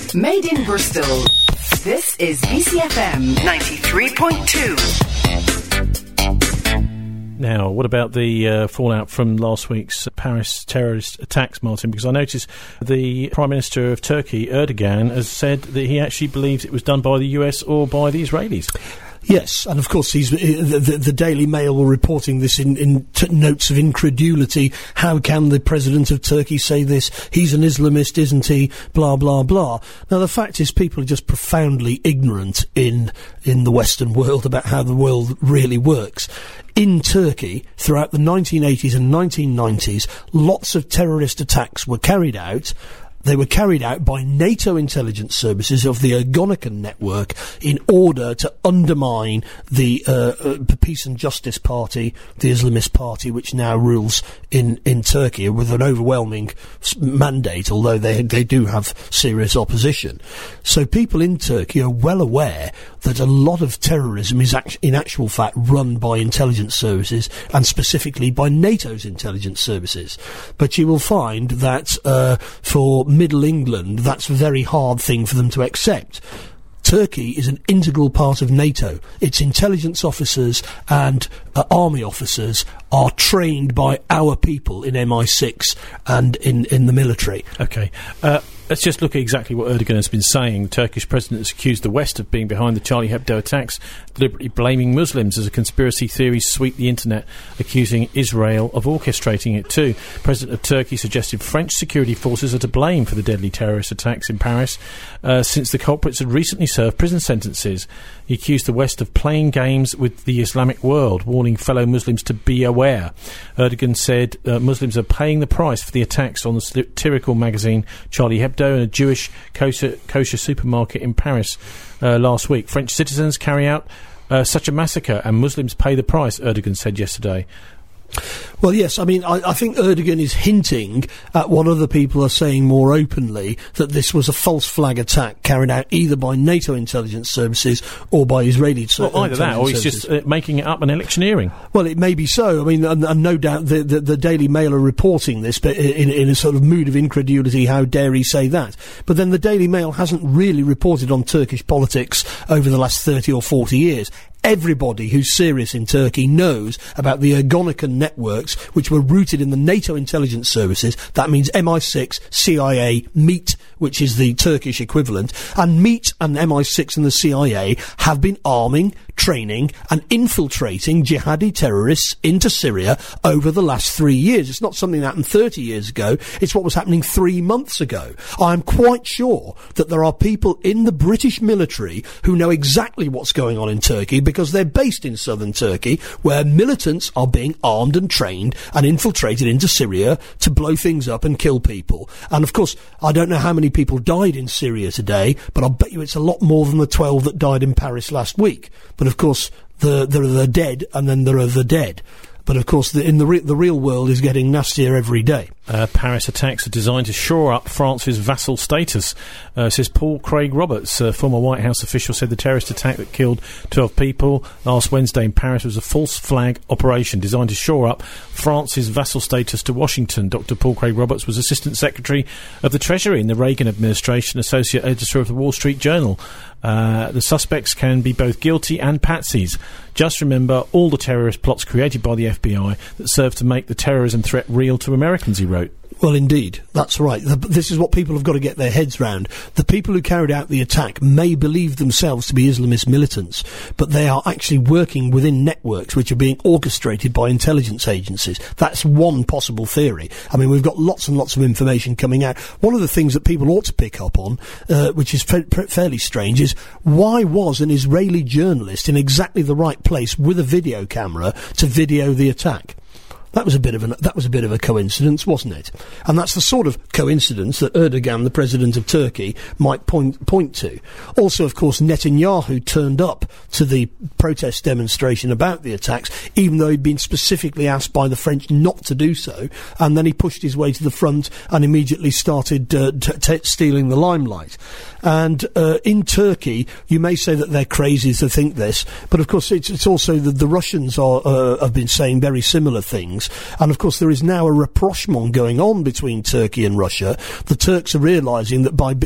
Made in Bristol. This is BCFM 93.2. Now, what about the fallout from last week's Paris terrorist attacks, Martin? Because I noticed the Prime Minister of Turkey, Erdogan, has said that he actually believes it was done by the US or by the Israelis. Yes, and of course the Daily Mail were reporting this in notes of incredulity. How can the President of Turkey say this? He's an Islamist, isn't he? Blah, blah, blah. Now, the fact is people are just profoundly ignorant in the Western world about how the world really works. In Turkey, throughout the 1980s and 1990s, lots of terrorist attacks were carried out. They were carried out by NATO intelligence services of the Ergonokon network in order to undermine the Peace and Justice Party, the Islamist party, which now rules in Turkey with an overwhelming mandate, although they do have serious opposition. So people in Turkey are well aware that a lot of terrorism is in actual fact run by intelligence services, and specifically by NATO's intelligence services. But you will find that for Middle England, that's a very hard thing for them to accept. Turkey is an integral part of NATO. Its intelligence officers and army officers are trained by our people in MI6 and in the military. Okay. Let's just look at exactly what Erdogan has been saying. The Turkish president has accused the West of being behind the Charlie Hebdo attacks, deliberately blaming Muslims as a conspiracy theory sweep the internet, accusing Israel of orchestrating it too. The President of Turkey suggested French security forces are to blame for the deadly terrorist attacks in Paris, since the culprits had recently served prison sentences. He accused the West of playing games with the Islamic world, warning fellow Muslims to be aware. Erdogan said Muslims are paying the price for the attacks on the satirical magazine Charlie Hebdo and a Jewish kosher supermarket in Paris last week. French citizens carry out such a massacre and Muslims pay the price, Erdogan said yesterday. Well, yes, I mean, I think Erdogan is hinting at what other people are saying more openly, that this was a false flag attack carried out either by NATO intelligence services or by Israeli intelligence services. Well, either that, or he's just making it up and electioneering. Well, it may be so. I mean, and no doubt the Daily Mail are reporting this, but in a sort of mood of incredulity, how dare he say that? But then the Daily Mail hasn't really reported on Turkish politics over the last 30 or 40 years. Everybody who's serious in Turkey knows about the Ergonokon networks, which were rooted in the NATO intelligence services. That means MI6, CIA, MIT, which is the Turkish equivalent. And MIT and MI6 and the CIA have been arming, training and infiltrating jihadi terrorists into Syria over the last 3 years. It's not something that happened 30 years ago. It's what was happening 3 months ago. I'm quite sure that there are people in the British military who know exactly what's going on in Turkey, because they're based in southern Turkey, where militants are being armed and trained and infiltrated into Syria to blow things up and kill people. And of course, I don't know how many people died in Syria today, but I'll bet you it's a lot more than the 12 that died in Paris last week. But of course, there are the dead, and then there are the dead. But of course, the real world is getting nastier every day. Paris attacks are designed to shore up France's vassal status, says Paul Craig Roberts. Former White House official said the terrorist attack that killed 12 people last Wednesday in Paris was a false flag operation designed to shore up France's vassal status to Washington. Dr. Paul Craig Roberts was Assistant Secretary of the Treasury in the Reagan administration, Associate Editor of the Wall Street Journal. The suspects can be both guilty and patsies. Just remember all the terrorist plots created by the FBI that serve to make the terrorism threat real to Americans, he wrote. Well, indeed, that's right. This is what people have got to get their heads round. The people who carried out the attack may believe themselves to be Islamist militants, but they are actually working within networks which are being orchestrated by intelligence agencies. That's one possible theory. I mean, we've got lots and lots of information coming out. One of the things that people ought to pick up on, which is fairly strange, is why was an Israeli journalist in exactly the right place with a video camera to video the attack? That was a bit of a coincidence, wasn't it? And that's the sort of coincidence that Erdogan, the president of Turkey, might point to. Also, of course, Netanyahu turned up to the protest demonstration about the attacks, even though he'd been specifically asked by the French not to do so, and then he pushed his way to the front and immediately started stealing the limelight. And in Turkey, you may say that they're crazy to think this, but of course it's also that the Russians have been saying very similar things. things. And of course, there is now a rapprochement going on between Turkey and Russia. The Turks are realising that by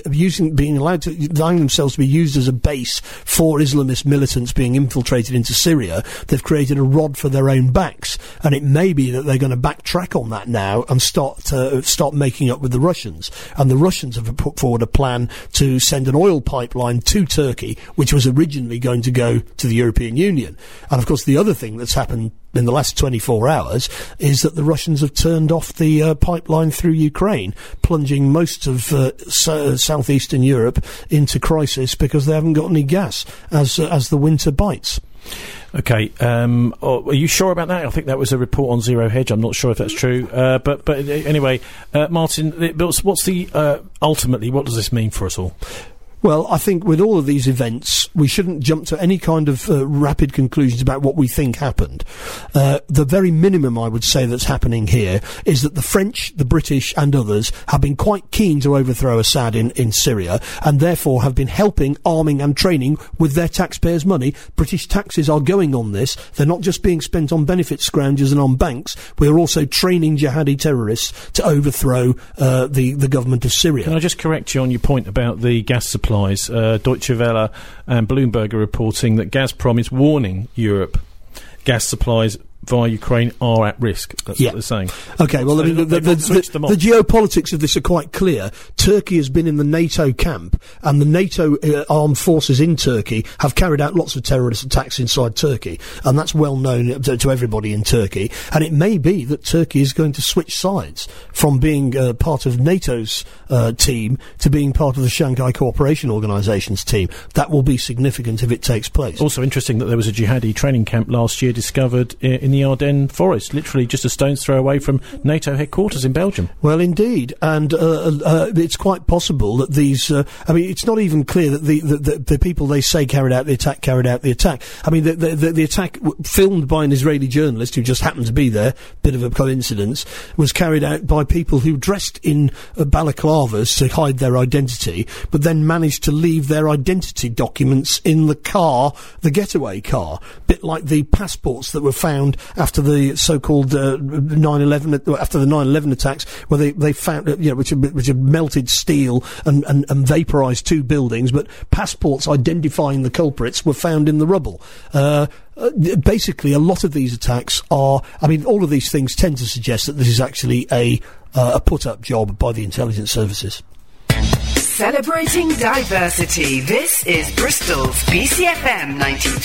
allowing themselves to be used as a base for Islamist militants being infiltrated into Syria, they've created a rod for their own backs. And it may be that they're going to backtrack on that now and start making up with the Russians. And the Russians have put forward a plan to send an oil pipeline to Turkey, which was originally going to go to the European Union. And of course, the other thing that's happened in the last 24 hours is that the Russians have turned off the pipeline through Ukraine, plunging most of southeastern Europe into crisis because they haven't got any gas as the winter bites. Okay, are you sure about that? I think that was a report on Zero Hedge. I'm not sure if that's true. But anyway, Martin, what's the ultimately, what does this mean for us all? Well, I think with all of these events, we shouldn't jump to any kind of rapid conclusions about what we think happened. The very minimum, I would say, that's happening here is that the French, the British and others have been quite keen to overthrow Assad in Syria, and therefore have been helping, arming and training with their taxpayers' money. British taxes are going on this. They're not just being spent on benefit scroungers and on banks. We're also training jihadi terrorists to overthrow the government of Syria. Can I just correct you on your point about the gas supply? Deutsche Welle and Bloomberg are reporting that Gazprom is warning Europe gas supplies via Ukraine are at risk. That's what they're saying. Okay, well, so the geopolitics of this are quite clear. Turkey has been in the NATO camp, and the NATO armed forces in Turkey have carried out lots of terrorist attacks inside Turkey, and that's well known to everybody in Turkey. And it may be that Turkey is going to switch sides from being part of NATO's team to being part of the Shanghai Cooperation Organization's team. That will be significant if it takes place. Also interesting that there was a jihadi training camp last year discovered in the Ardennes forest, literally just a stone's throw away from NATO headquarters in Belgium. Well, indeed, and it's quite possible that these. It's not even clear that the people they say carried out the attack. I mean, the attack filmed by an Israeli journalist who just happened to be there, bit of a coincidence, was carried out by people who dressed in balaclavas to hide their identity, but then managed to leave their identity documents in the car, the getaway car, bit like the passports that were found after the so-called 9/11, after the 9/11 attacks, where they found, which had melted steel and vaporised two buildings, but passports identifying the culprits were found in the rubble. Basically, a lot of these attacks are, all of these things tend to suggest that this is actually a put-up job by the intelligence services. Celebrating diversity, this is Bristol's BCFM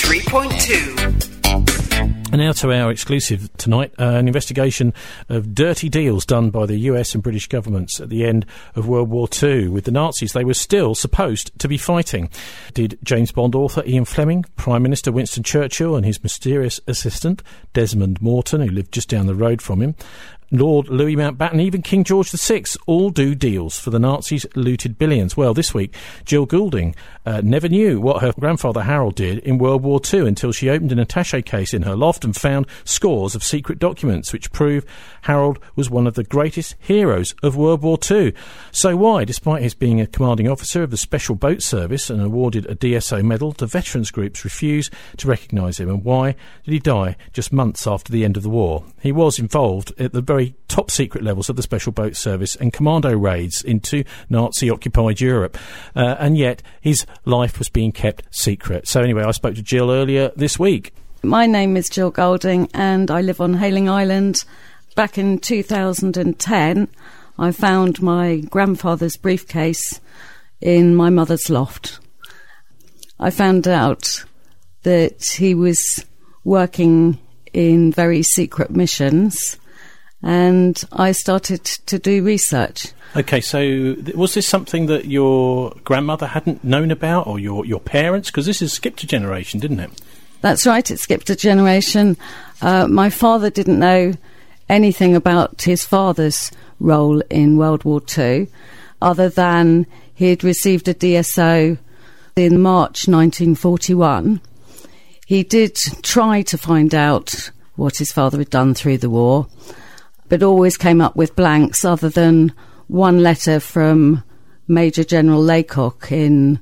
93.2. And now to our exclusive tonight, an investigation of dirty deals done by the US and British governments at the end of World War II. With the Nazis, they were still supposed to be fighting. Did James Bond author Ian Fleming, Prime Minister Winston Churchill and his mysterious assistant, Desmond Morton, who lived just down the road from him, Lord Louis Mountbatten, even King George VI, all do deals for the Nazis' looted billions. Well, this week, Jill Goulding never knew what her grandfather Harold did in World War II until she opened an attaché case in her loft and found scores of secret documents which prove Harold was one of the greatest heroes of World War II. So why, despite his being a commanding officer of the Special Boat Service and awarded a DSO medal, do veterans groups refuse to recognise him? And why did he die just months after the end of the war? He was involved at the very top secret levels of the Special Boat Service and commando raids into Nazi-occupied Europe, and yet his life was being kept secret. So anyway, I spoke to Jill earlier this week. My name is Jill Goulding and I live on Hayling Island. Back in 2010, I found my grandfather's briefcase in my mother's loft. I found out that he was working in very secret missions, and I started to do research. Okay, so was this something that your grandmother hadn't known about, or your parents? Because this has skipped a generation, didn't it? That's right, it skipped a generation. My father didn't know anything about his father's role in World War II, other than he had received a DSO in March 1941. He did try to find out what his father had done through the war, but always came up with blanks, other than one letter from Major General Laycock in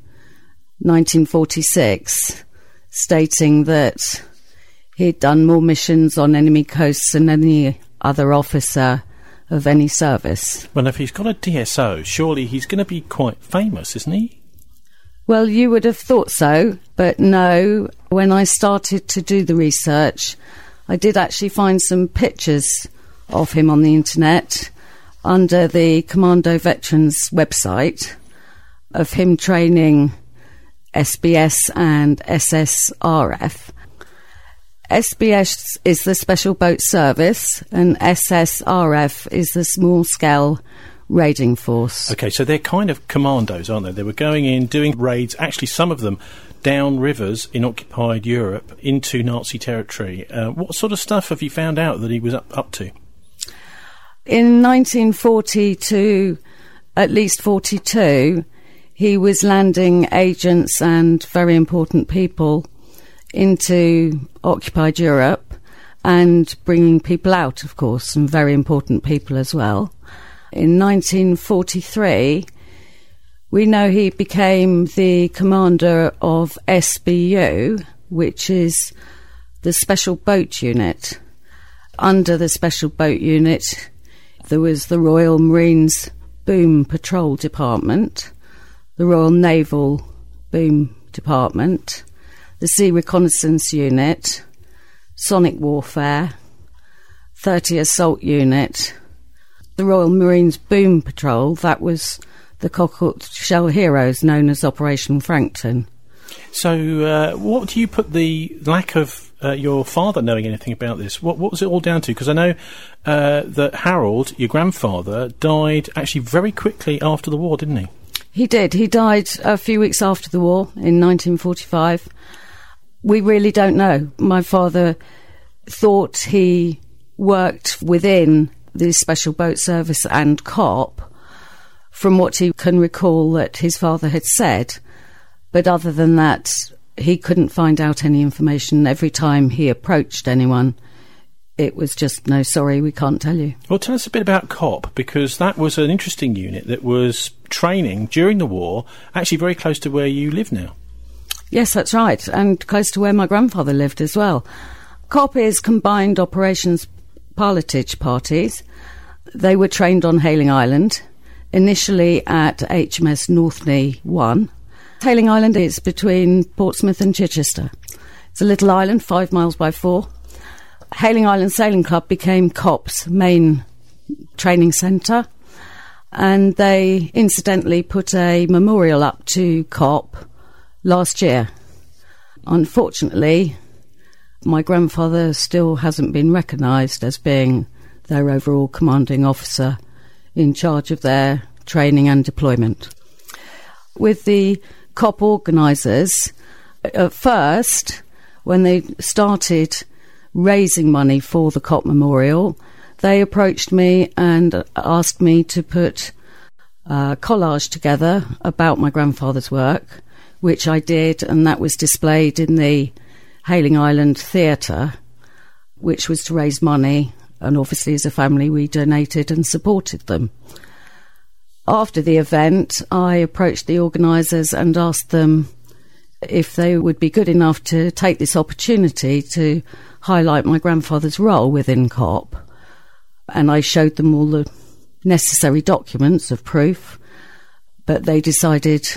1946 stating that he'd done more missions on enemy coasts than any other officer of any service. Well, if he's got a DSO, surely he's going to be quite famous, isn't he? Well, you would have thought so, but no. When I started to do the research, I did actually find some pictures of him on the internet under the Commando Veterans website of him training SBS and SSRF. SBS is the Special Boat Service and SSRF is the Small Scale Raiding Force. OK, so they're kind of commandos, aren't they? They were going in, doing raids, actually some of them down rivers in occupied Europe into Nazi territory. What sort of stuff have you found out that he was up to? In 1940 to at least 42, he was landing agents and very important people into occupied Europe and bringing people out, of course, some very important people as well. In 1943, we know he became the commander of SBU, which is the Special Boat Unit. Under the Special Boat Unit, there was the Royal Marines Boom Patrol Department, the Royal Naval Boom Department, the Sea Reconnaissance Unit, Sonic Warfare, 30 Assault Unit, the Royal Marines Boom Patrol, that was the Cockle Shell Heroes known as Operation Frankton. So what do you put the lack of your father knowing anything about this? What was it all down to? Because I know that Harold, your grandfather, died actually very quickly after the war, didn't he? He did. He died a few weeks after the war in 1945. We really don't know. My father thought he worked within the Special Boat Service and COP, from what he can recall that his father had said. But other than that, he couldn't find out any information. Every time he approached anyone, it was just, no, sorry, we can't tell you. Well, tell us a bit about COP, because that was an interesting unit that was training during the war, actually very close to where you live now. Yes, that's right, and close to where my grandfather lived as well. COP is Combined Operations Pilotage Parties. They were trained on Hayling Island, initially at HMS Northney 1. Hayling Island is between Portsmouth and Chichester. It's a little island, 5 miles by 4. Hayling Island Sailing Club became COP's main training centre, and they incidentally put a memorial up to COP last year. Unfortunately, my grandfather still hasn't been recognised as being their overall commanding officer in charge of their training and deployment. With the COP organisers, at first, when they started raising money for the COP Memorial, they approached me and asked me to put a collage together about my grandfather's work, which I did, and that was displayed in the Hayling Island Theatre, which was to raise money, and obviously as a family we donated and supported them. After the event, I approached the organisers and asked them if they would be good enough to take this opportunity to highlight my grandfather's role within COP, and I showed them all the necessary documents of proof, but they decided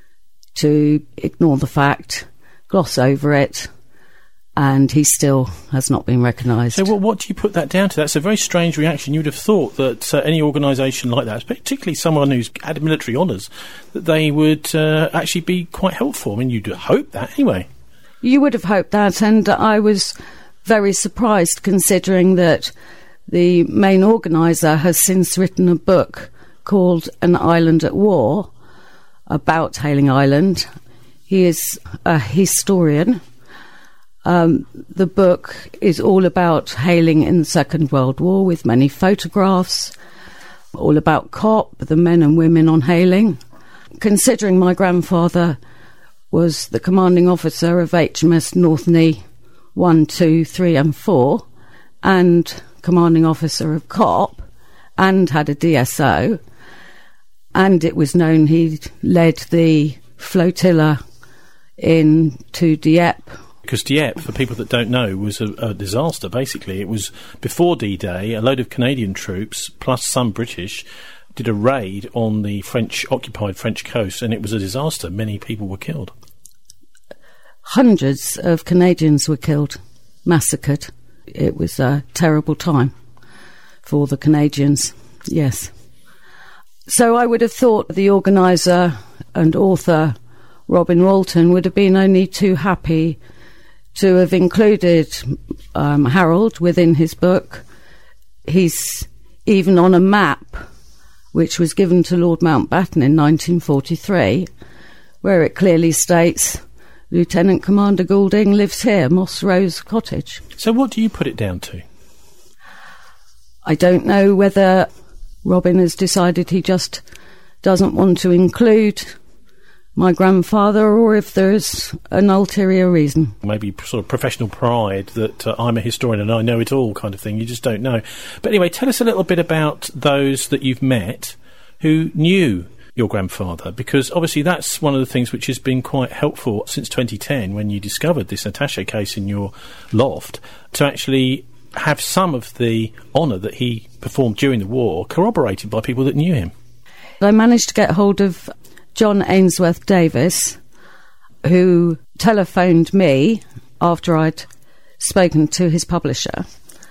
to ignore the fact, gloss over it, and he still has not been recognised. So what do you put that down to? That's a very strange reaction. You would have thought that any organisation like that, particularly someone who's had military honours, that they would actually be quite helpful. I mean, you'd hope that anyway. You would have hoped that, and I was very surprised considering that the main organiser has since written a book called An Island at War about Hayling Island. He is a historian. The book is all about Hayling in the Second World War, with many photographs, all about COP, the men and women on Hayling. Considering my grandfather was the commanding officer of HMS Northney 1, 2, 3 and 4, and commanding officer of COP, and had a DSO, and it was known he led the flotilla into Dieppe Because Dieppe, for people that don't know, was a disaster, basically. It was before D-Day, a load of Canadian troops, plus some British, did a raid on the occupied French coast, and it was a disaster. Many people were killed. Hundreds of Canadians were killed, massacred. It was a terrible time for the Canadians, yes. So I would have thought the organiser and author Robin Walton would have been only too happy to have included Harold within his book. He's even on a map which was given to Lord Mountbatten in 1943, where it clearly states Lieutenant Commander Goulding lives here, Moss Rose Cottage. So what do you put it down to? I don't know whether Robin has decided he just doesn't want to include my grandfather, or if there's an ulterior reason. Maybe sort of professional pride that I'm a historian and I know it all kind of thing. You just don't know. But anyway, tell us a little bit about those that you've met who knew your grandfather, because obviously that's one of the things which has been quite helpful since 2010 when you discovered this attaché case in your loft, to actually have some of the honour that he performed during the war corroborated by people that knew him. I managed to get hold of John Ainsworth Davis, who telephoned me after I'd spoken to his publisher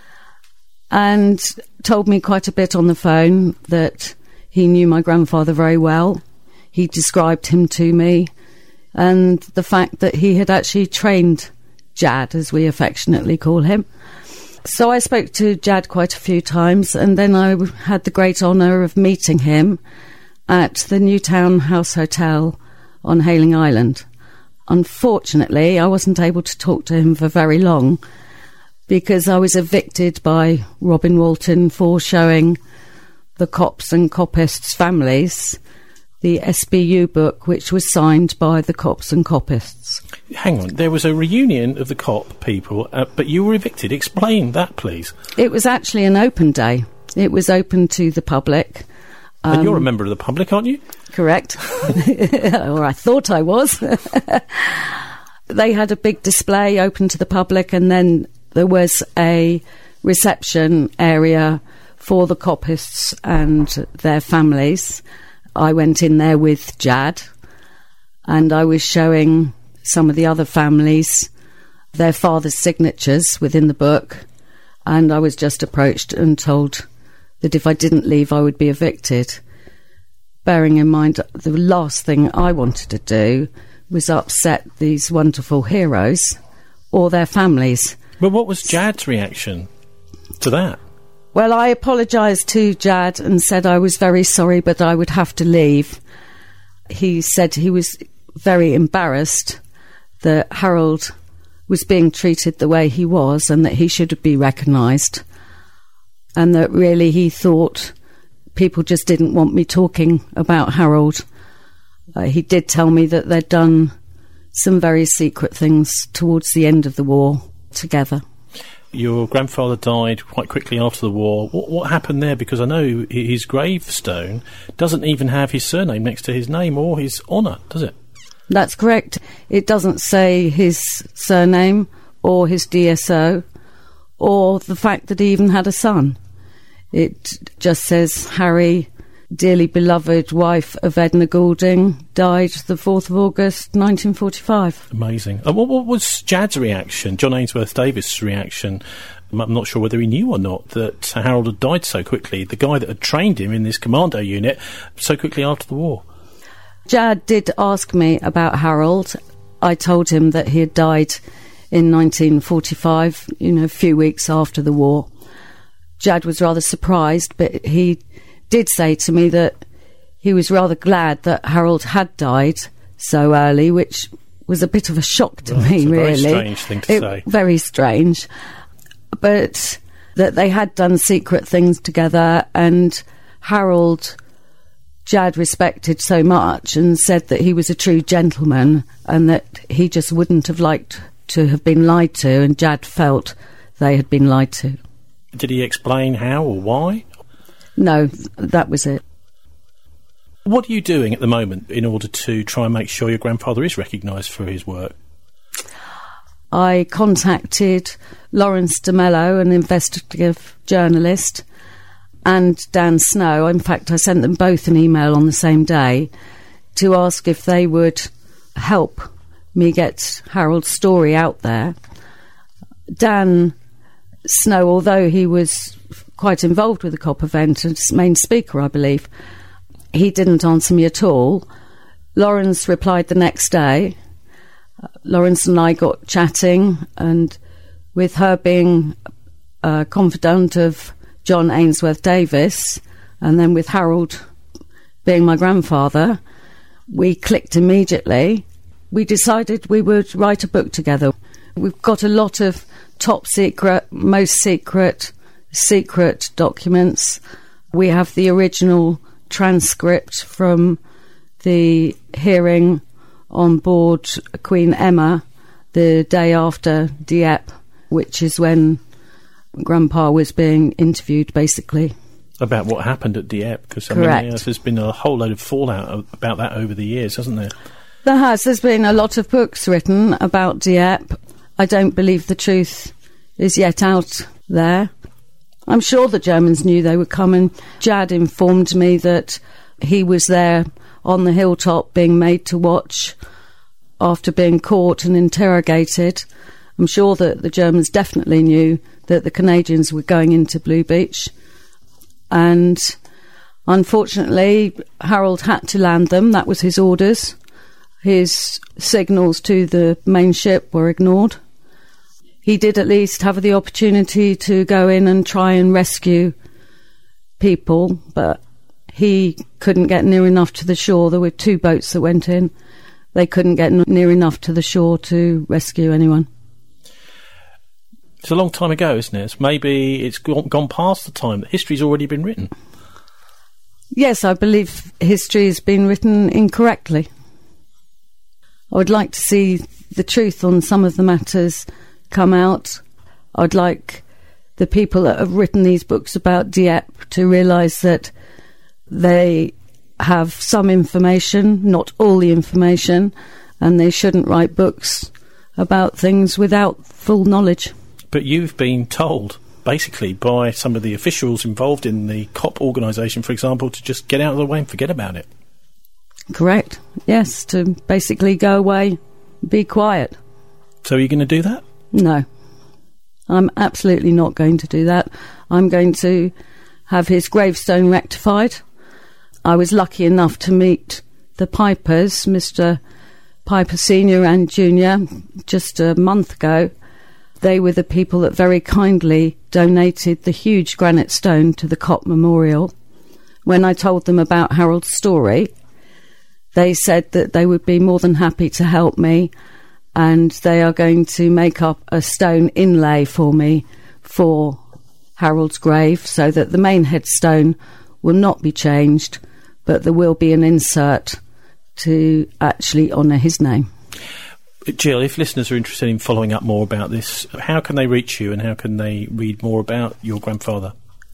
and told me quite a bit on the phone that he knew my grandfather very well. He described him to me, and the fact that he had actually trained Jad, as we affectionately call him. So I spoke to Jad quite a few times, and then I had the great honour of meeting him at the Newtown House Hotel on Hayling Island. Unfortunately, I wasn't able to talk to him for very long because I was evicted by Robin Walton for showing the Cops and Copists families the SBU book, which was signed by the Cops and Copists. Hang on, there was a reunion of the Cop people, but you were evicted. Explain that, please. It was actually an open day. It was open to the public. And you're a member of the public, aren't you? Correct. Or I thought I was. They had a big display open to the public, and then there was a reception area for the Copists and their families. I went in there with Jad, and I was showing some of the other families their father's signatures within the book, and I was just approached and told that if I didn't leave I would be evicted. Bearing in mind the last thing I wanted to do was upset these wonderful heroes or their families. But what was Jad's reaction to that? Well, I apologised to Jad and said I was very sorry, but I would have to leave. He said he was very embarrassed that Harold was being treated the way he was and that he should be recognised, and that really he thought people just didn't want me talking about Harold. He did tell me that they'd done some very secret things towards the end of the war together. Your grandfather died quite quickly after the war. What happened there? Because I know his gravestone doesn't even have his surname next to his name or his honour, does it? That's correct. It doesn't say his surname or his DSO or the fact that he even had a son. It just says Harry, dearly beloved wife of Edna Goulding, died the 4th of August 1945. Amazing. What was Jad's reaction, John Ainsworth Davis' reaction? I'm not sure whether he knew or not that Harold had died so quickly, the guy that had trained him in this commando unit so quickly after the war. Jad did ask me about Harold. I told him that he had died in 1945, a few weeks after the war. Jad was rather surprised, but he did say to me that he was rather glad that Harold had died so early, which was a bit of a shock to me, really. Very strange thing to say. Very strange. But that they had done secret things together, and Harold, Jad respected so much and said that he was a true gentleman and that he just wouldn't have liked to have been lied to, and Jad felt they had been lied to. Did he explain how or why? No, that was it. What are you doing at the moment in order to try and make sure your grandfather is recognised for his work? I contacted Lawrence de Mello, an investigative journalist, and Dan Snow. In fact, I sent them both an email on the same day to ask if they would help me get Harold's story out there. Dan Snow, although he was quite involved with the COP event and main speaker, I believe, he didn't answer me at all. Lawrence replied the next day. Lawrence and I got chatting, and with her being a confidant of John Ainsworth Davis, and then with Harold being my grandfather, we clicked immediately. We decided we would write a book together. We've got a lot of top secret, most secret documents. We have the original transcript from the hearing on board Queen Emma the day after Dieppe, which is when Grandpa was being interviewed, basically. About what happened at Dieppe, because there's been a whole load of fallout about that over the years, hasn't there? There has. There's been a lot of books written about Dieppe. I don't believe the truth is yet out there. I'm sure the Germans knew they would come, and Jad informed me that he was there on the hilltop being made to watch after being caught and interrogated. I'm sure that the Germans definitely knew that the Canadians were going into Blue Beach, and unfortunately Harold had to land them. That was his orders. His signals to the main ship were ignored. He did at least have the opportunity to go in and try and rescue people, but he couldn't get near enough to the shore. There were 2 boats that went in. They couldn't get near enough to the shore to rescue anyone. It's a long time ago, isn't it? Maybe it's gone past the time. History's already been written. Yes, I believe history has been written incorrectly. I would like to see the truth on some of the matters come out. I'd like the people that have written these books about Dieppe to realise that they have some information, not all the information, and they shouldn't write books about things without full knowledge. But you've been told, basically, by some of the officials involved in the COP organisation, for example, to just get out of the way and forget about it. Correct. Yes, to basically go away, be quiet. So are you going to do that? No. I'm absolutely not going to do that. I'm going to have his gravestone rectified. I was lucky enough to meet the Pipers, Mr. Piper Senior and Junior, just a month ago. They were the people that very kindly donated the huge granite stone to the COP Memorial. When I told them about Harold's story, they said that they would be more than happy to help me, and they are going to make up a stone inlay for me for Harold's grave, so that the main headstone will not be changed, but there will be an insert to actually honour his name. Jill, if listeners are interested in following up more about this, how can they reach you and how can they read more about your grandfather?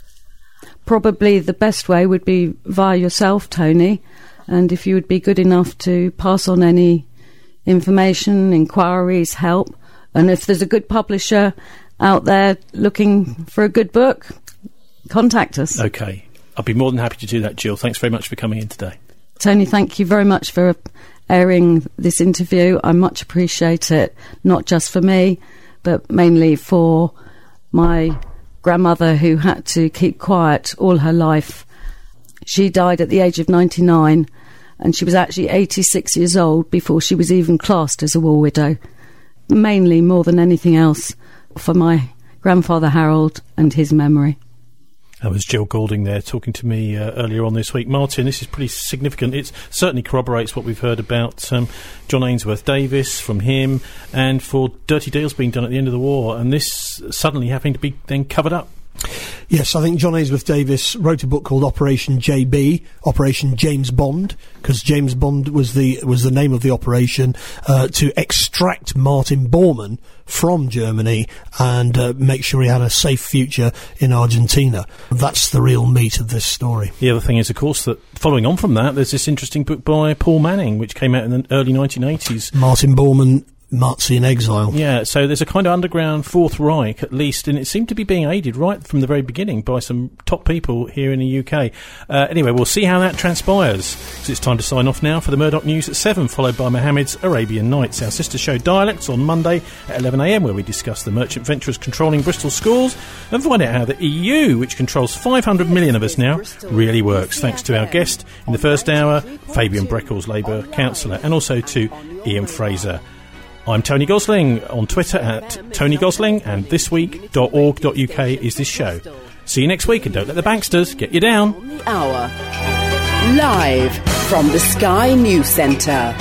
Probably the best way would be via yourself, Tony, and if you would be good enough to pass on any information, inquiries, help, and if there's a good publisher out there looking for a good book, contact us. OK. I'll be more than happy to do that, Jill. Thanks very much for coming in today. Tony, thank you very much for airing this interview. I much appreciate it, not just for me, but mainly for my grandmother, who had to keep quiet all her life. She died at the age of 99, and she was actually 86 years old before she was even classed as a war widow. Mainly, more than anything else, for my grandfather Harold and his memory. That was Jill Goulding there talking to me earlier on this week. Martin, this is pretty significant. It certainly corroborates what we've heard about John Ainsworth Davis from him, and for dirty deals being done at the end of the war, and this suddenly having to be then covered up. Yes, I think John Ainsworth Davis wrote a book called Operation JB, Operation James Bond, because James Bond was the name of the operation, to extract Martin Bormann from Germany and make sure he had a safe future in Argentina. That's the real meat of this story. The other thing is, of course, that following on from that, there's this interesting book by Paul Manning, which came out in the early 1980s. Martin Bormann Nazi in exile. Yeah, so there's a kind of underground Fourth Reich, at least, and it seemed to be being aided right from the very beginning by some top people here in the UK. Anyway, we'll see how that transpires. So it's time to sign off now for the Murdoch News at 7, followed by Mohammed's Arabian Nights, our sister show Dialects on Monday at 11am, where we discuss the merchant venturers controlling Bristol schools and find out how the EU, which controls 500 million of us now, really works. Thanks to our guest in the first hour, Fabian Breckles, Labour councillor, and also to Ian Fraser. I'm Tony Gosling, on Twitter at Tony Gosling, and thisweek.org.uk is this show. See you next week, and don't let the banksters get you down. The Hour. Live from the Sky News Centre.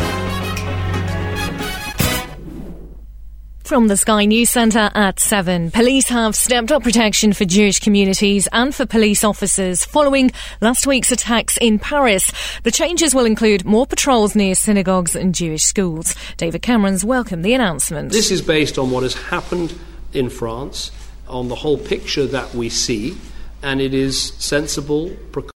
From the Sky News Centre at 7, police have stepped up protection for Jewish communities and for police officers following last week's attacks in Paris. The changes will include more patrols near synagogues and Jewish schools. David Cameron's welcomed the announcement. This is based on what has happened in France, on the whole picture that we see, and it is sensible,